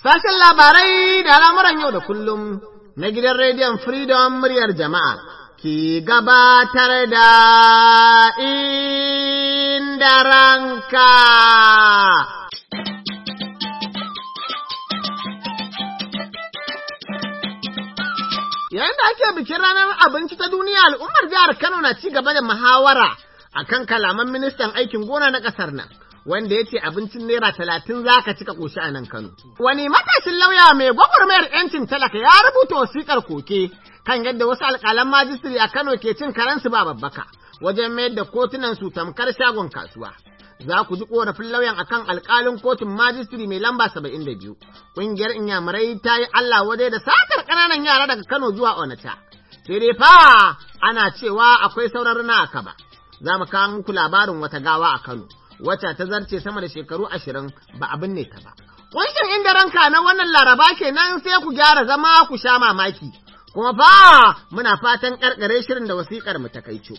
Sashen labarai da al'amuran yau da kullum na gidan rediyon Freedom muryar jama'a ki gabatar da Inda Ranka. Yayin da ake bikin ranar abinci ta duniya, al'ummar jihar Kano na ci gaba da muhawara akan kalaman ministan aikin gona na ƙasar nan, wanda ya ce abincin naira 30 za ka cika ƙoshi a nan Kano. Wani matashin lauya mai gwagwarmayar 'yancin talaka ya rubuta wasiƙar koke kan yadda wasu alƙalan majistiri a Kano ke cin karensu ba babbaka wajen mayar da kotunan su tamkar shagon kasuwa. Za ku ji ƙorafin lauyan akan alƙalin kotun majistiri mai lamba 72. Ƙungiyar Inyamurai ta yi Allah wadai da satar ƙananan yara daga Kano zuwa Onitsha. Sai dai fa ana cewa akwai sauran na aka ba. Za mu kawo muku labarin wata gawa a Kano, wacce ta zarce sama da shekaru 20 ba a binne ta ba. Kunshin Inda Ranka na wannan Laraba kenan, sai ku gyara zama ku sha mamaki. Kuma fa muna fatan ƙarƙare shirin da wasiƙar mu ta kaico.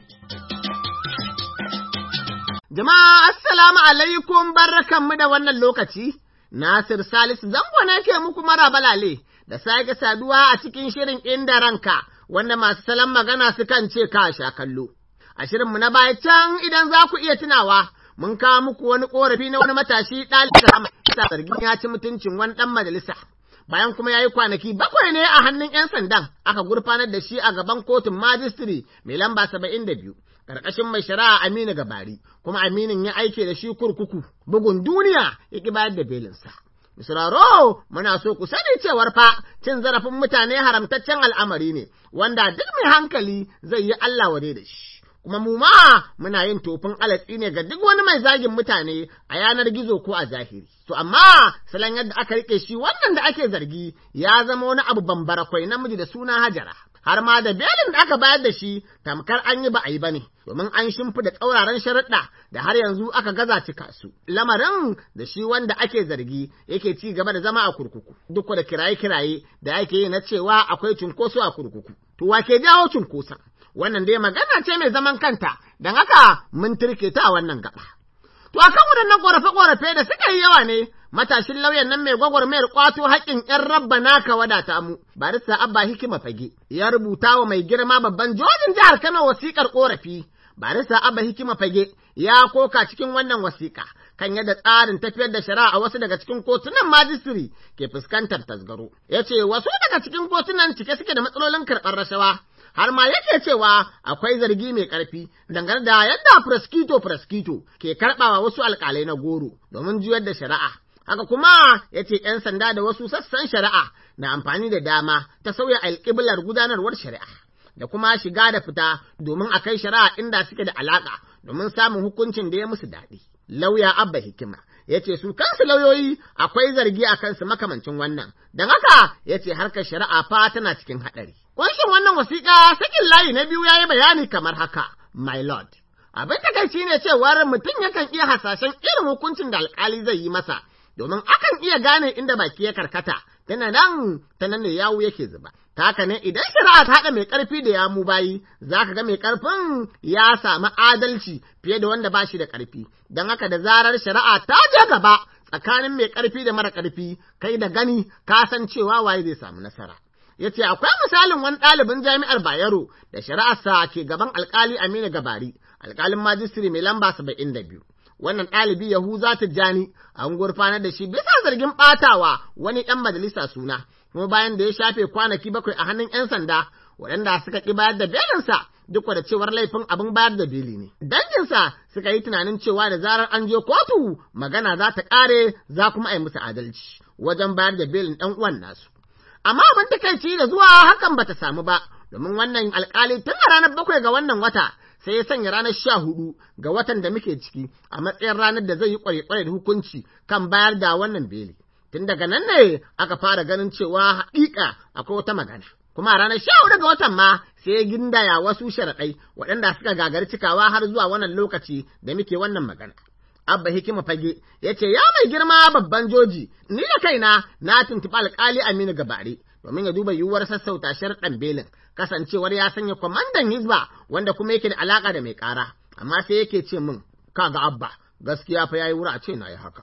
Jama'a assalamu alaikum, barkanmu da wannan lokaci. Nasir Salisu Zango ne ke muku mara balale da sake saduwa a cikin shirin Inda Ranka, wanda masu salon magana sukan ce ka sha kallo. A shirinmu na baya can, idan za ku iya tunawa, mun kawo muku wani ƙorafi na wani matashi ɗalibin da zargin ya ci mutuncin wani ɗan majalisa. Bayan kuma ya yi kwanaki 7 ne a hannun 'yan sandan, aka gurfanar da shi a gaban kotun majistiri mai lamba 72, ƙarƙashin mai shari'a Aminu Gabari, kuma Aminin ya aike da shi kurkuku, bugun duniya ya ƙi bayar da belinsa. Misraro, muna so ku sani cewar fa cin zarafin mutane haramtaccen al'amari ne, wanda duk mai hankali zai yi Allah wade da shi. Kuma mu ma muna yin tofin alatsi ne ga duk wani mai zagin mutane a yanar gizo ko a zahiri. To amma salon yadda aka rike shi wannan da ake zargi ya zama wani abu bambara kwai namiji da suna Hajara. Har ma da belin da aka bayar da shi tamkar an yi ba a yi ba ne, domin an shimfida tsauraran sharuɗa da har yanzu aka gaza cika su. Lamarin da shi wanda ake zargi yake ci gaba da zama a kurkuku, duk da kiraye-kiraye da ake yi na cewa akwai cunkoso a kurkuku. To wa ke jawo cunkoson? Wannan dai magana ce mai zaman kanta, don haka mun turke ta a wannan gaba. To a kan waɗannan ƙorafe-ƙorafe da suka yi yawa ne, matashin lauyan nan mai gwagwarmayar ƙwato haƙƙin ‘yan rabba naka wadata mu, barista Abba Hikima Fage, ya rubuta wa mai girma babban jojin jihar Kano wasiƙar ƙorafi. Barista Abba Hikima Fage ya koka cikin wannan wasiƙa kan yadda tsarin tafiyar da shari'a a wasu daga cikin kotunan majistiri ke fuskantar tasgaro. Ya ce wasu daga cikin kotunan cike suke da matsalolin karɓar rashawa, har ma yake cewa akwai zargi mai ƙarfi dangane da yadda prosecutor ke karɓawa wasu alƙalai na goro domin juyar da shari'a. Haka kuma ya ce ‘yan sanda da wasu sassan shari'a na amfani da dama ta sauya alƙiblar gudanarwar shari'a da kuma shiga da fita domin a kai shari'a inda suke da alaƙa domin samun hukuncin da ya musu daɗi. Lauya Abba Hikima ya ce su kansu lauyoyi akwai zargi a kansu makamancin wannan, don haka ya ce harkar shari'a fa tana cikin haɗari. Kunshin wannan wasiƙa sakin layi na biyu ya yi bayani kamar haka, My Lord. Abin takaici ne cewar mutum yakan iya hasashen irin hukuncin da alƙali zai yi masa, domin akan iya gane inda baki ya karkata, ta nan ne yawu yake zuba. Ta haka ne idan shari'a ta haɗa mai ƙarfi da yamu bayi, za ka ga mai ƙarfin ya samu adalci fiye da wanda ba shi da ƙarfi. Don haka da zarar shari'a ta je gaba tsakanin mai ƙarfi da mara ƙarfi, kai da gani ka san cewa waye zai samu nasara. Ya ce akwai misalin wani ɗalibin jami'ar Bayero da shari'arsa ke gaban alƙali Aminu Gabari, alƙalin majistiri mai lamba 72. Wannan ɗalibi Yahuza Tijjani an gurfanar da shi bisa zargin ɓatawa wani ɗan majalisa suna, kuma bayan da ya shafe kwanaki 7 a hannun 'yan sanda waɗanda suka ƙi bayar da belinsa duk da cewar laifin abin bayar da beli ne. Danginsa suka yi tunanin cewa da zarar an je kotu magana za ta ƙare, za kuma a yi musu adalci wajen bayar da belin ɗan uwan nasu. Amma abin takaici da zuwa hakan bata samu ba, domin wannan alƙali tun a ranar 7 ga wannan wata sai ya sanya ranar 14 ga watan da muke ciki a matsayin ranar da zai yi ƙware-ƙware da hukunci kan bayar da wannan beli. Tun daga nan ne aka fara ganin cewa haƙiƙa akwai wata magana. Kuma a ranar 14 ga watan ma sai ya gindaya wasu sharaɗai waɗanda suka gagari cikawa har zuwa wannan lokaci da muke wannan magana. Abba Hikima Fage ya ce, ya mai girma babban joji, ni da kaina na tuntuɓi alƙali Aminu Gabari domin ya duba yiwuwar sassauta sharɗan belin, kasancewar ya sanya kwamandan Hizba wanda kuma yake da alaƙa da mai ƙara, amma sai yake ce min, kaga Abba, gaskiya fa yayi wura a ce na yi haka.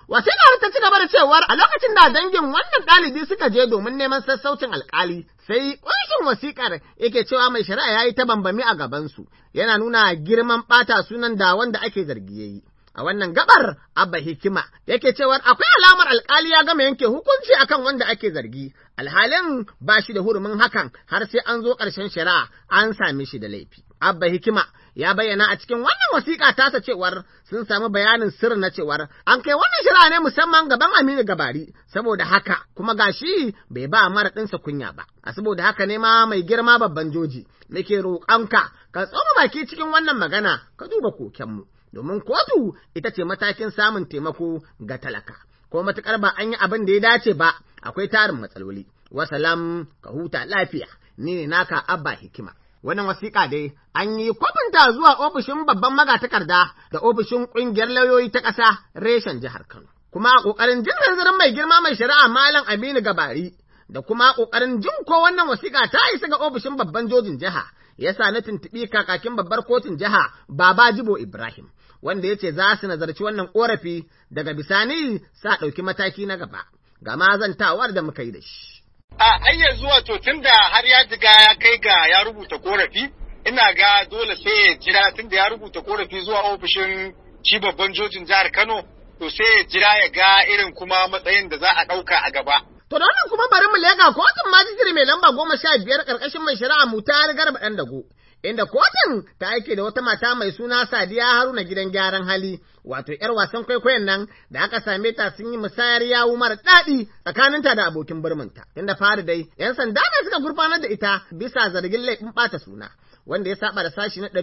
Wasiƙar ta ci gaba da cewar a lokacin da dangin wannan ɗalibi suka je domin neman sassaucin alƙali, sai ƙunshin wasiƙar yake cewa mai shari'a ya yi ta bambami a gabansu, yana nuna girman ɓata sunan da wanda ake zargi ya yi. A wannan gabar Abba Hikima yake cewar akwai alamar alƙali ya gama yanke hukunci akan wanda ake zargi, alhalin ba shi da hurumin hakan har sai an zo ƙarshen shari'a an same shi da laifi. Abba Hikima ya bayyana a cikin wannan wasiƙa tasa cewar sun samu bayanin sirri na cewar an kai wannan shari'a ne musamman gaban Aminu Gabari, saboda haka kuma gashi bai ba mara ɗinsa kunya ba. A saboda haka ne ma mai girma babban joji nake roƙonka ka tsoma baki cikin wannan magana ka duba kokenmu. Domin kotu ita ce matakin samun taimako ga talaka, ko matuƙar ba an yi abin da ya dace ba akwai tarin matsaloli. Wasalam, ka huta lafiya, ni ne naka Abba Hikima. Wannan wasiƙa dai an yi kwafinta zuwa ofishin babban magatakarda da ofishin ƙungiyar lauyoyi ta ƙasa reshen jihar Kano. Kuma a ƙoƙarin jin hanzarin mai girma mai shari'a Malam Aminu Gabari da kuma ƙoƙarin jin ko wannan wasiƙa ta isa ga ofishin babban jojin jiha, yasa na tuntuɓi kakakin babbar kotun jiha Baba Jibo Ibrahim, wanda ya ce za su nazarci wannan ƙorafi daga bisani sa ɗauki mataki na gaba. Ga mazantawar da muka yi da shi. A yanzu wato tun da har ya riga ya kai ga ya rubuta korafi, ina ga dole sai ya jira tun da ya rubuta korafi zuwa ofishin shi babban jojin jihar Kano, to sai ya jira ya ga irin kuma matsayin da za a ɗauka a gaba. To da wannan kuma bari mu leƙa kotun majistare mai lamba 15 ƙarƙashin mai shari'a Mutari Garba Ɗandago, inda kotun ta aike da wata mata mai suna Sadiya Haruna gidan gyaran hali, wato ‘yar wasan kwaikwayon nan da aka same ta sun yi musayar yawu mara daɗi tsakaninta da abokin birminta. Inda fari dai, ‘yan sanda ne suka gurfanar da ita bisa zargin laifin ɓata suna, wanda ya saba da sashi na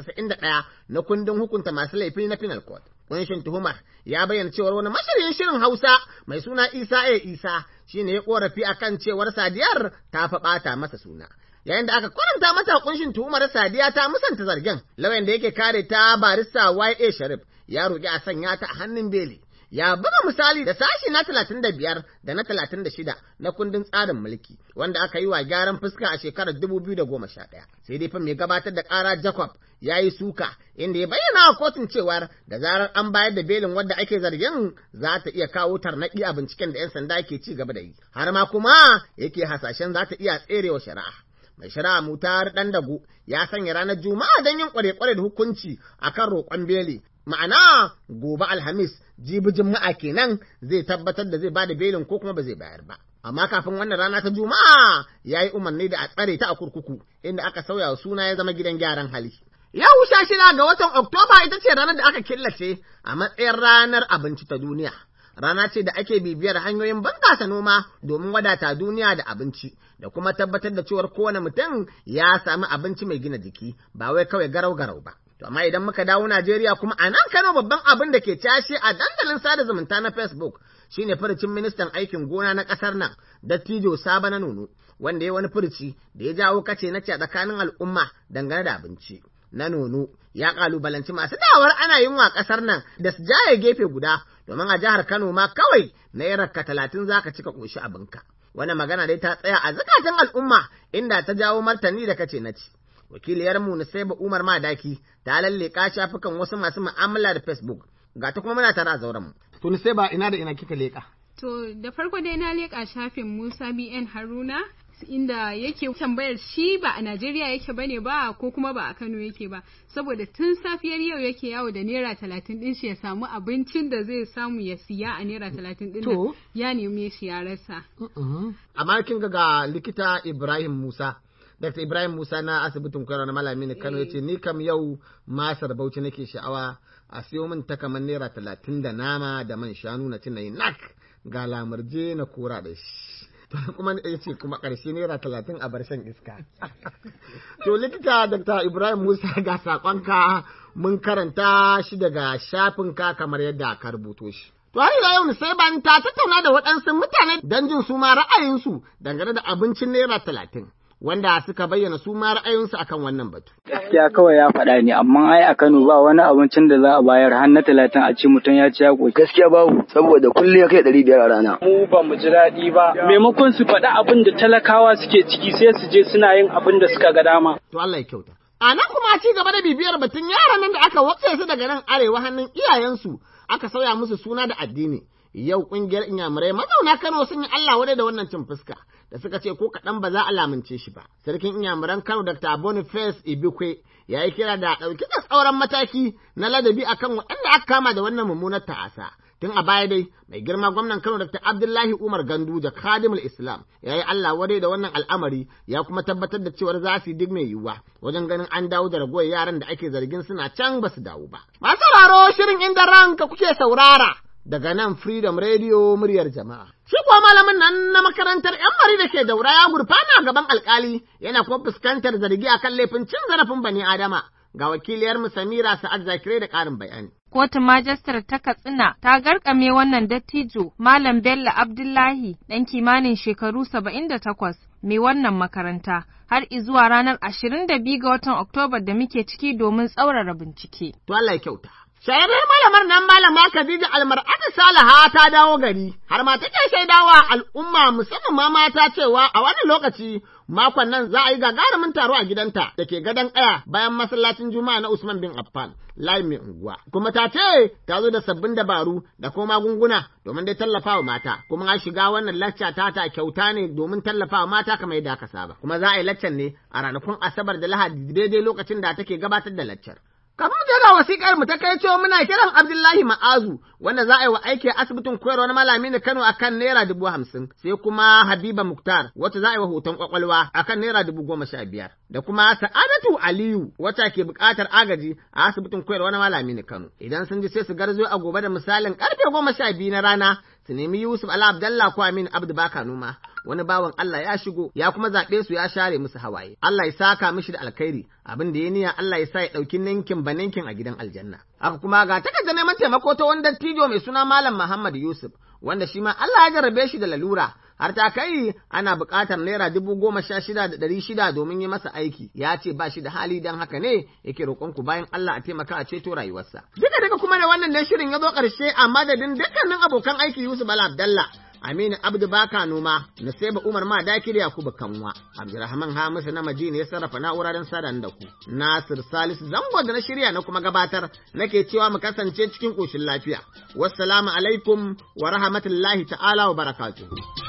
391 na kundin hukunta masu laifi na Penal Code. Kunshin tuhumar ya bayyana cewar wani mashiryin shirin Hausa mai suna Isa Isa shine ya korafi akan cewar Sadiyar ta fa ɓata masa suna. Yayin da aka kwaranta mata kunshin tuhumar Sadiya ta musanta zargin, lauyan da yake kare ta barista YA Sharif ya roƙi a sanya ta a hannun beli. Ya buga misali da sashi na 35 da na 36 na kundin tsarin mulki wanda aka yi wa gyaran fuska a shekarar 2011. Sai dai fa mai gabatar da ƙara Jacob ya yi suka inda ya bayyana wa kotun cewar da zarar an bayar da belin wadda ake zargin za ta iya kawo tarnaƙi a binciken da 'yan sanda ke ci gaba da yi. Har ma kuma yake hasashen za ta iya tserewa shari'a. Mai shari'a Mutar Ɗandago ya sanya ranar Juma'a don yin kware-kware da hukunci akan roƙon beli. Ma'ana gobe Alhamis jibi Juma'a kenan zai tabbatar da zai ba da belin ko kuma ba zai bayar ba. Amma kafin wannan rana ta Juma'a ya yi umarni da a tsare ta a kurkuku inda aka sauya suna ya zama gidan gyaran hali. Yau 16 ga watan Oktoba ita ce ranar da aka killace a matsayin ranar abinci ta duniya. Rana ce da ake bibiyar hanyoyin bunƙasa noma domin wadata duniya da abinci da kuma tabbatar da cewar kowane mutum ya sami abinci mai gina jiki ba wai kawai garau-garau ba. To amma idan muka dawo Najeriya kuma a nan Kano babban abin da ke cashe a dandalin sada zumunta na Facebook shine furucin ministan aikin gona na ƙasar nan Dattijo Sabo na Nono, wanda ya wani furuci da ya jawo kace na ce tsakanin al'umma dangane da abinci. Na Nono ya kalubalanci masu dawar ana yin wa ƙasar nan da su jaye gefe guda domin a jihar Kano ma kawai naira 30 zaka cika koshi abinka. Wannan magana dai ta tsaya a zakatun al'umma inda ta jawo martani da kace na ci. Wakiliyarmu Nusaiba Umar Madaki ta lalleka shafukan wasu masu mu'amala da Facebook. Ga ta kuma muna tare a zauren mu. To Nusaiba ina da ina kika leka? To da farko dai na leka shafin Musa BN Haruna inda yake tambayar shi ba a Najeriya yake bane ba ko kuma ba a Kano yake ba, saboda tun safiyar yau yake yawo da naira 30 din shi ya samu abincin da zai samu ya siya a naira 30 din nan ya neme shi ya rasa. Amma kin ga likita Ibrahim Musa, Dr. Ibrahim Musa na asibitin Kwaro na Malami ne Kano yace ni kam yau masar Bauchi nake sha'awa a siyo min ta kamar naira 30 da nama da man shanu na cin nayi nak ga lamurje na kora da shi. Kuma ya ce kuma ƙarshe naira 30 a bar shan iska. To likita Dr. Ibrahim Musa ga saƙonka mun karanta shi daga shafinka kamar yadda ka rubuto shi. To har ila yau Nusaiban ta tattauna da waɗansu mutane don jin su ma ra'ayinsu dangane da abincin naira 30. Wanda suka bayyana su ma ra'ayinsu akan wannan batu. Gaskiya kawai ya faɗa ne, amma ai a Kano ba wani abincin da za a bayar har na 30 a ce mutum ya ci ya ƙoshi. Gaskiya babu, saboda kullum ya kai 500 a rana. Mu ba mu ji daɗi ba. Maimakon su faɗi abin da talakawa suke ciki sai su je suna yin abin da suka ga dama. To Allah ya kyauta. A nan kuma ci gaba da bibiyar batun yaran nan da aka watsa su daga nan arewa hannun iyayensu aka sauya musu suna da addini. yau ƙungiyar Inyamurai mazauna Kano sun yi Allah wadai da wannan cin fuska da suka ce ko kaɗan ba za a lamince shi ba. Sarkin Inyamuran Kano Dr. Boniface Ibikwe ya yi kira da ɗauki tsauran mataki na ladabi akan waɗanda aka kama da wannan mummunar ta'asa. Tun a baya dai mai girma gwamnan Kano Dr. Abdullahi Umar Gandu da Khadimul Islam ya yi Allah wadai da wannan al'amari ya kuma tabbatar da cewar za su yi duk mai yiwuwa wajen ganin an dawo da ragowar yaran da ake zargin suna can ba su dawo ba. Masu sauraro shirin inda ranka kuke saurara daga nan Freedom Radio muryar jama'a. Shi kuwa malamin nan na makarantar ‘yan mari da ke daura ya gurfana gaban alkali yana kuma fuskantar zargi akan laifin cin zarafin bani Adama. Ga wakiliyar mu Samira Sa'ad Zakire da ƙarin bayani. Kotun Majistar ta Katsina ta garkame wannan dattijo Malam Bello Abdullahi ɗan kimanin shekaru 78 mai wannan makaranta har izuwa ranar 22 ga watan Oktoba da muke ciki domin tsaurara bincike. To Allah ya kyauta. Shahararren malamar nan malama Khadija Almar'atu Salaha ta dawo gari har ma take shaidawa al'umma musamman ma mata cewa a wannan lokaci makon nan za a yi gagarumin taro a gidanta da ke gadon ƙaya bayan masallacin Juma'a na Usman bin Affan layin mai unguwa. Kuma ta ce ta zo da sabbin dabaru da kuma magunguna domin dai tallafawa mata kuma an shiga wannan lacca ta kyauta ne domin tallafawa mata kamar yadda aka saba. Kuma za a yi laccan ne a ranakun Asabar da Lahadi daidai lokacin da take gabatar da laccar. Kafin mu je ga wasiƙar mu ta kai cewa muna kiran Abdullahi Ma'azu wanda za a yi wa aiki a asibitin koyarwa na malami na Kano akan naira 50,000 sai kuma Habiba Muktar wacce za a yi wa hoton kwakwalwa akan naira 15,000 da kuma Sa'adatu Aliyu wacce ke buƙatar agaji a asibitin koyarwa na malami na Kano. Idan sun ji sai su garzo a gobe da misalin karfe 12 na rana su nemi Yusuf Ala Abdallah ko Amin Abdu Baka Noma. Wani bawan Allah ya shigo ya kuma zaɓe su ya share musu hawaye. Allah ya saka mishi da alkhairi abin da ya niya Allah ya sa ya ɗauki ninkin baninkin a gidan aljanna. Haka kuma ga takarda neman taimako ta wani dattijo mai suna Malam Muhammad Yusuf wanda shi ma Allah ya jarrabe shi da lalura har ta kai ana buƙatar naira 16,600 domin yi masa aiki ya ce ba shi da hali don haka ne yake roƙon ku bayan Allah a taimaka a ceto rayuwarsa. Duka kuma da wannan ne shirin ya zo ƙarshe a madadin dukkanin abokan aiki Yusuf Ala Abdallah Aminu Abdu Baka Noma, Nasiba Umar Ma Dakiri Yakubu Kanwa, Abdulrahman Hamisu na Majini ya sarrafa na'uraren sadan da ku. Nasir Salisu Zango da na shirya na kuma gabatar nake cewa mu kasance cikin ƙoshin lafiya. Wassalamu alaikum wa rahmatullahi ta'ala wa barakatuhu.